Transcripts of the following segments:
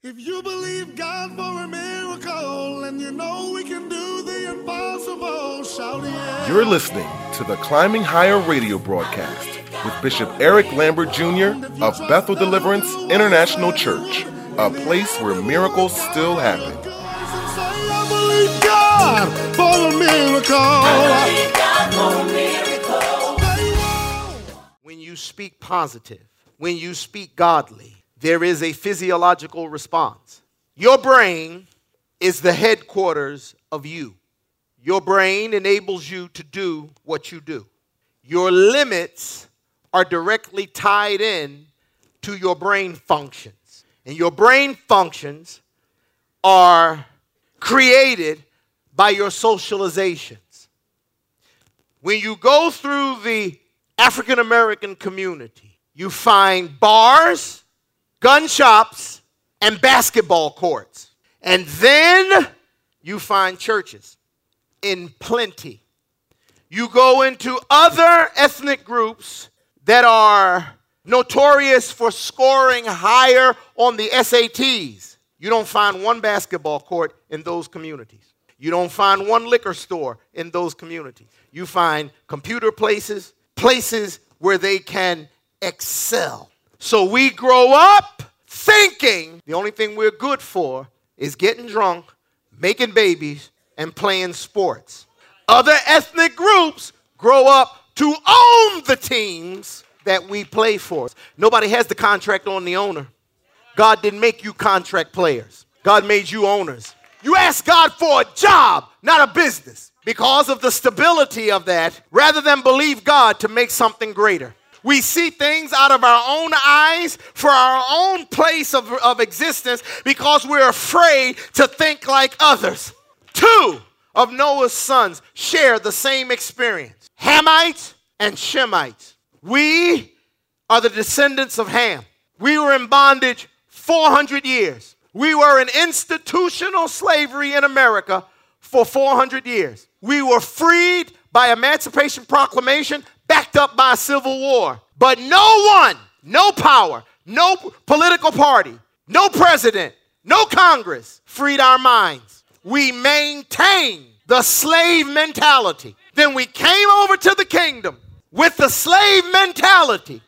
If you believe God for a miracle and you know we can do the impossible, shout yeah. You're listening to the Climbing Higher radio broadcast with Bishop Eric Lambert Jr. of Bethel Deliverance International Church, a place where miracles still happen. I believe God for a miracle. When you speak positive, when you speak godly, there is a physiological response. Your brain is the headquarters of you. Your brain enables you to do what you do. Your limits are directly tied in to your brain functions. And your brain functions are created by your socializations. When you go through the African American community, you find bars, gun shops, and basketball courts. And then you find churches in plenty. You go into other ethnic groups that are notorious for scoring higher on the SATs. You don't find one basketball court in those communities. You don't find one liquor store in those communities. You find computer places, places where they can excel. So we grow up thinking the only thing we're good for is getting drunk, making babies, and playing sports. Other ethnic groups grow up to own the teams that we play for. Nobody has the contract on the owner. God didn't make you contract players. God made you owners. You ask God for a job, not a business. Because of the stability of that, rather than believe God to make something greater. We see things out of our own eyes for our own place of existence because we're afraid to think like others. Two of Noah's sons share the same experience. Hamites and Shemites. We are the descendants of Ham. We were in bondage 400 years. We were in institutional slavery in America for 400 years. We were freed by Emancipation Proclamation, backed up by a civil war. But no one, no power, no political party, no president, no Congress freed our minds. We maintained the slave mentality. Then we came over to the kingdom with the slave mentality,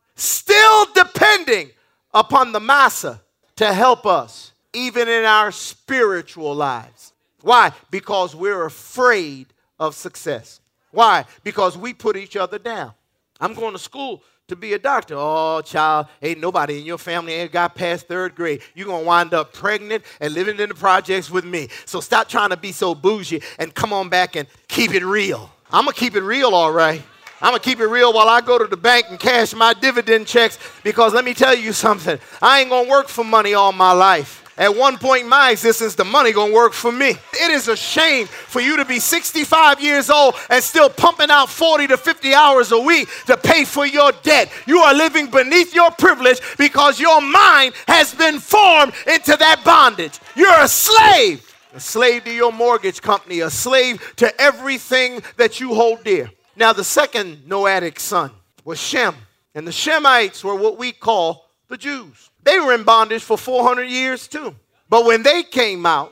still depending upon the massa to help us, even in our spiritual lives. Why? Because we're afraid of success. Why? Because we put each other down. I'm going to school to be a doctor. Oh, child, ain't nobody in your family ain't got past third grade. You're going to wind up pregnant and living in the projects with me. So stop trying to be so bougie and come on back and keep it real. I'm going to keep it real, all right. I'm going to keep it real while I go to the bank and cash my dividend checks, because let me tell you something. I ain't going to work for money all my life. At one point in my existence, the money gonna work for me. It is a shame for you to be 65 years old and still pumping out 40 to 50 hours a week to pay for your debt. You are living beneath your privilege because your mind has been formed into that bondage. You're a slave to your mortgage company, a slave to everything that you hold dear. Now, the second Noahic son was Shem, and the Shemites were what we call the Jews. They were in bondage for 400 years too. But when they came out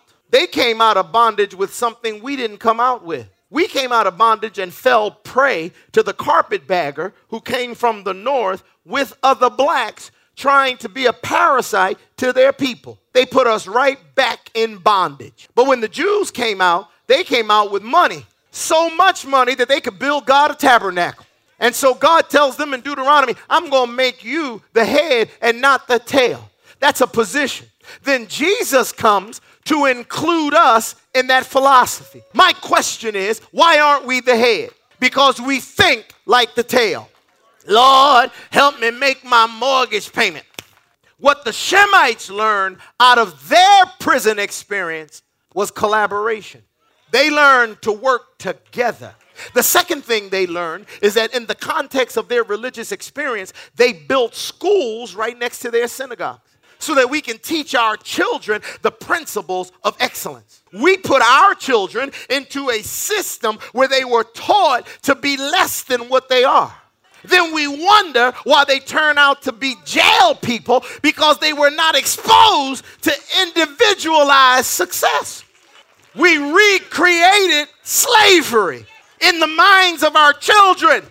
of bondage with something we didn't come out with. We came out of bondage and fell prey to the carpetbagger who came from the north with other blacks trying to be a parasite to their people. They put us right back in bondage. But when the Jews came out, they came out with money. So much money that they could build God a tabernacle. And so God tells them in Deuteronomy, I'm going to make you the head and not the tail. That's a position. Then Jesus comes to include us in that philosophy. My question is, why aren't we the head? Because we think like the tail. Lord, help me make my mortgage payment. What the Shemites learned out of their prison experience was collaboration. They learned to work together. The second thing they learned is that in the context of their religious experience, they built schools right next to their synagogues so that we can teach our children the principles of excellence. We put our children into a system where they were taught to be less than what they are. then we wonder why they turn out to be jail people, because they were not exposed to individualized success. We recreated slavery in the minds of our children.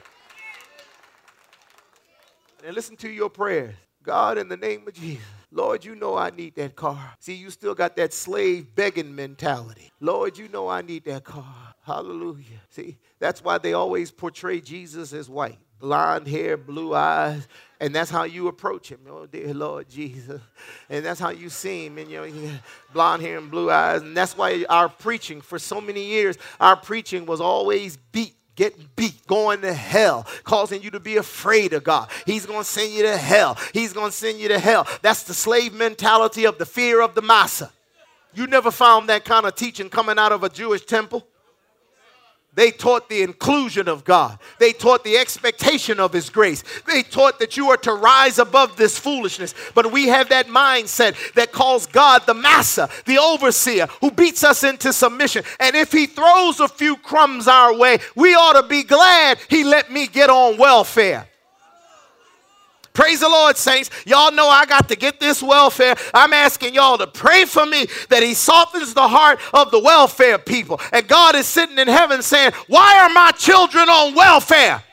And listen to your prayers. God, in the name of Jesus, Lord, you know I need that car. See, you still got that slave begging mentality. Lord, you know I need that car. Hallelujah. See, that's why they always portray Jesus as white. Blonde hair, blue eyes, and that's how you approach him. Oh, dear Lord Jesus. And that's how you see him, and blonde hair and blue eyes. And that's why our preaching, for so many years, our preaching was always getting beat, going to hell, causing you to be afraid of God. He's going to send you to hell. He's going to send you to hell. That's the slave mentality of the fear of the massa. You never found that kind of teaching coming out of a Jewish temple. They taught the inclusion of God. They taught the expectation of his grace. They taught that you are to rise above this foolishness. But we have that mindset that calls God the massa, the overseer, who beats us into submission. And if he throws a few crumbs our way, we ought to be glad he let me get on welfare. Praise the Lord, saints. Y'all know I got to get this welfare. I'm asking y'all to pray for me that he softens the heart of the welfare people. And God is sitting in heaven saying, why are my children on welfare?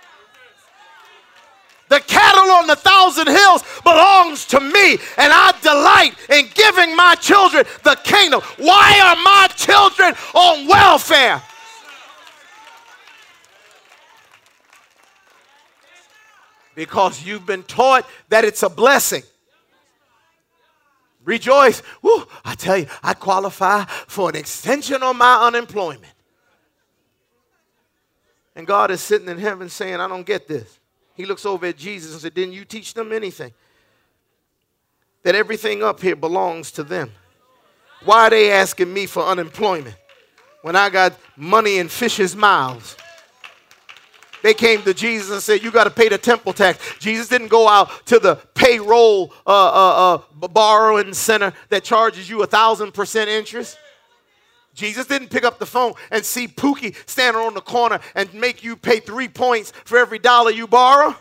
The cattle on 1,000 hills belongs to me, and I delight in giving my children the kingdom. Why are my children on welfare? Because you've been taught that it's a blessing. Rejoice. Woo, I tell you, I qualify for an extension on my unemployment. And God is sitting in heaven saying, I don't get this. He looks over at Jesus and said, didn't you teach them anything? That everything up here belongs to them. Why are they asking me for unemployment when I got money in fish's mouths? They came to Jesus and said, you got to pay the temple tax. Jesus didn't go out to the payroll borrowing center that charges you 1,000% interest. Jesus didn't pick up the phone and see Pookie standing on the corner and make you pay 3 points for every dollar you borrow.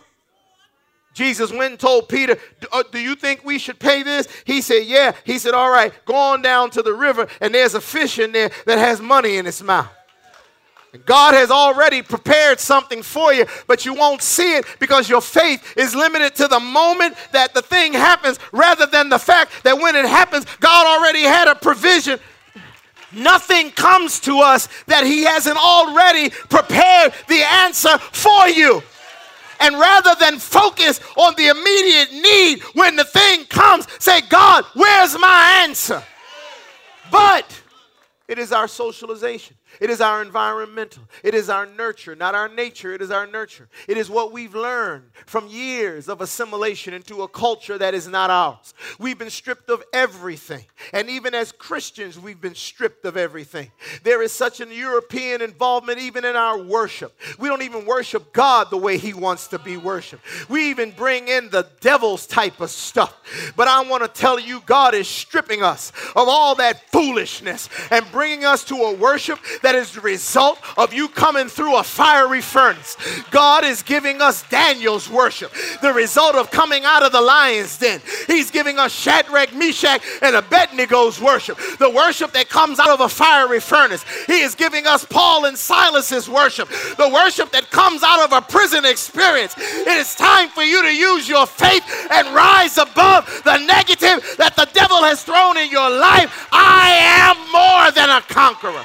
Jesus went and told Peter, do you think we should pay this? He said, yeah. He said, all right, go on down to the river, and there's a fish in there that has money in its mouth. God has already prepared something for you, but you won't see it because your faith is limited to the moment that the thing happens, rather than the fact that when it happens, God already had a provision. Nothing comes to us that he hasn't already prepared the answer for you. And rather than focus on the immediate need, when the thing comes, say, God, where's my answer? But it is our socialization. It is our environmental. It is our nurture, not our nature. It is our nurture. It is what we've learned from years of assimilation into a culture that is not ours. We've been stripped of everything. And even as Christians, we've been stripped of everything. There is such an European involvement even in our worship. We don't even worship God the way he wants to be worshiped. We even bring in the devil's type of stuff. But I want to tell you, God is stripping us of all that foolishness and bringing us to a worship that is the result of you coming through a fiery furnace. God is giving us Daniel's worship, the result of coming out of the lion's den. He's giving us Shadrach, Meshach, and Abednego's worship, the worship that comes out of a fiery furnace. He is giving us Paul and Silas's worship, the worship that comes out of a prison experience. It is time for you to use your faith and rise above the negative that the devil has thrown in your life. I am more than a conqueror.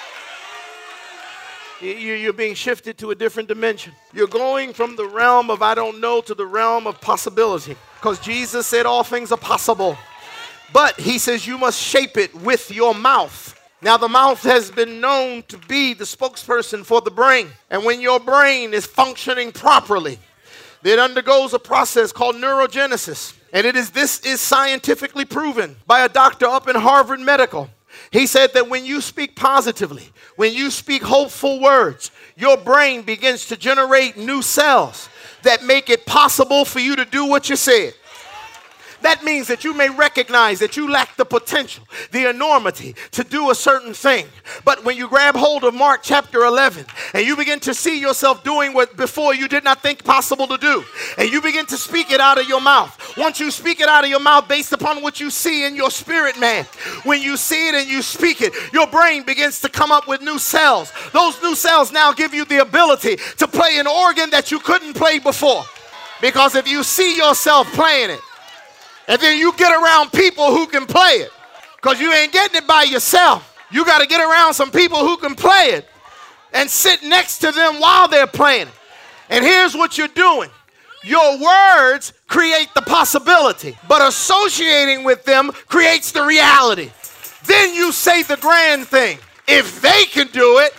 You're being shifted to a different dimension. You're going from the realm of I don't know to the realm of possibility. Because Jesus said all things are possible. But he says you must shape it with your mouth. Now the mouth has been known to be the spokesperson for the brain. And when your brain is functioning properly, it undergoes a process called neurogenesis. And this is scientifically proven by a doctor up in Harvard Medical. He said that when you speak positively, when you speak hopeful words, your brain begins to generate new cells that make it possible for you to do what you said. That means that you may recognize that you lack the potential, the enormity to do a certain thing. But when you grab hold of Mark chapter 11 and you begin to see yourself doing what before you did not think possible to do, and you begin to speak it out of your mouth. Once you speak it out of your mouth based upon what you see in your spirit, man, when you see it and you speak it, your brain begins to come up with new cells. Those new cells now give you the ability to play an organ that you couldn't play before. Because if you see yourself playing it, and then you get around people who can play it, because you ain't getting it by yourself. You got to get around some people who can play it and sit next to them while they're playing it. And here's what you're doing. Your words create the possibility, but associating with them creates the reality. Then you say the grand thing. If they can do it,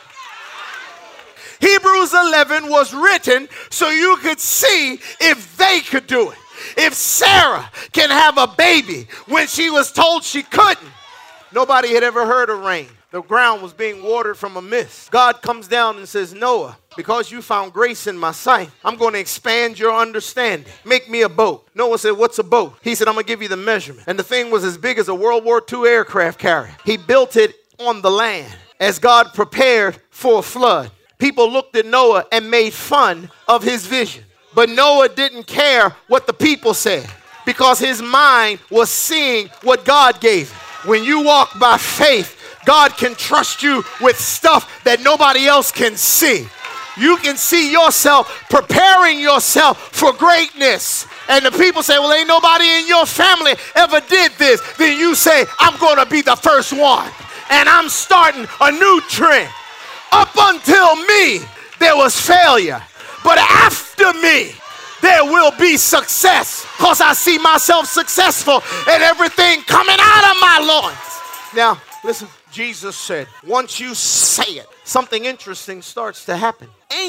Hebrews 11 was written so you could see if they could do it. If Sarah can have a baby when she was told she couldn't. Nobody had ever heard of rain. The ground was being watered from a mist. God comes down and says, Noah, because you found grace in my sight, I'm going to expand your understanding. Make me a boat. Noah said, what's a boat? He said, I'm going to give you the measurement. And the thing was as big as a World War II aircraft carrier. He built it on the land as God prepared for a flood. People looked at Noah and made fun of his vision. But Noah didn't care what the people said because his mind was seeing what God gave him. When you walk by faith, God can trust you with stuff that nobody else can see. You can see yourself preparing yourself for greatness. And the people say, well, ain't nobody in your family ever did this. Then you say, I'm going to be the first one. And I'm starting a new trend. Up until me, there was failure. But after me, there will be success. Because I see myself successful and everything coming out of my loins. Now, listen. Jesus said, once you say it, something interesting starts to happen.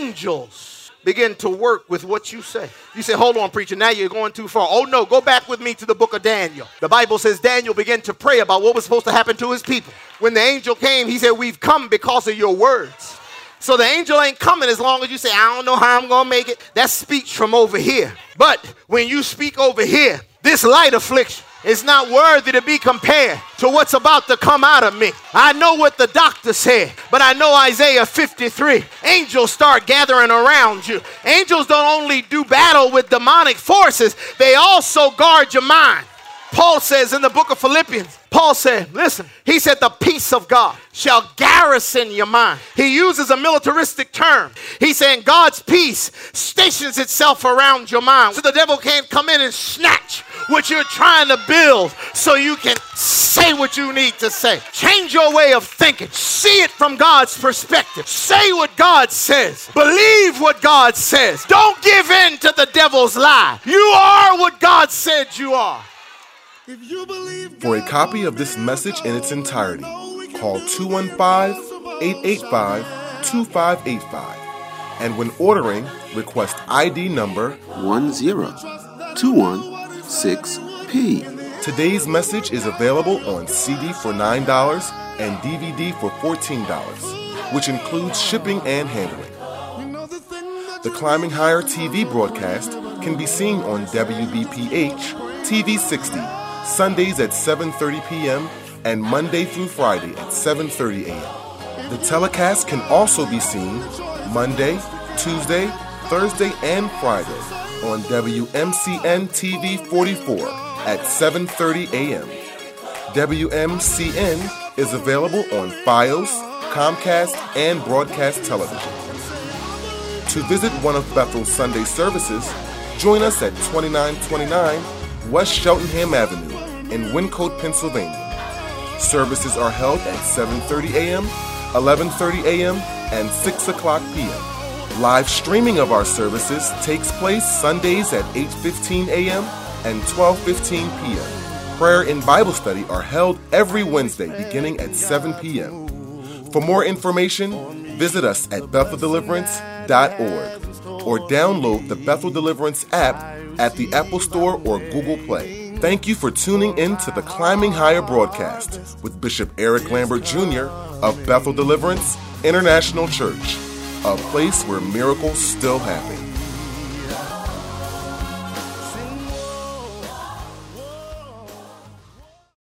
Angels begin to work with what you say. You say, hold on, preacher, now you're going too far. Oh, no, go back with me to the book of Daniel. The Bible says Daniel began to pray about what was supposed to happen to his people. When the angel came, he said, we've come because of your words. So the angel ain't coming as long as you say, I don't know how I'm going to make it. That's speech from over here. But when you speak over here, this light affliction is not worthy to be compared to what's about to come out of me. I know what the doctor said, but I know Isaiah 53. Angels start gathering around you. Angels don't only do battle with demonic forces, they also guard your mind. Paul says in the book of Philippians, Paul said, listen, he said the peace of God shall garrison your mind. He uses a militaristic term. He's saying God's peace stations itself around your mind. So the devil can't come in and snatch what you're trying to build so you can say what you need to say. Change your way of thinking. See it from God's perspective. Say what God says. Believe what God says. Don't give in to the devil's lie. You are what God said you are. For a copy of this message in its entirety, call 215-885-2585. And when ordering, request ID number 10216P. Today's message is available on CD for $9 and DVD for $14, which includes shipping and handling. The Climbing Higher TV broadcast can be seen on WBPH TV 60, Sundays at 7:30 p.m. and Monday through Friday at 7:30 a.m. The telecast can also be seen Monday, Tuesday, Thursday, and Friday on WMCN TV 44 at 7:30 a.m. WMCN is available on Fios, Comcast, and Broadcast Television. To visit one of Bethel's Sunday services, join us at 2929 West Cheltenham Avenue in Wyncote, Pennsylvania. Services are held at 7:30 a.m., 11:30 a.m., and 6 o'clock p.m. Live streaming of our services takes place Sundays at 8:15 a.m. and 12:15 p.m. Prayer and Bible study are held every Wednesday beginning at 7 p.m. For more information, visit us at BethelDeliverance.org or download the Bethel Deliverance app at the Apple Store or Google Play. Thank you for tuning in to the Climbing Higher broadcast with Bishop Eric Lambert Jr. of Bethel Deliverance International Church, a place where miracles still happen.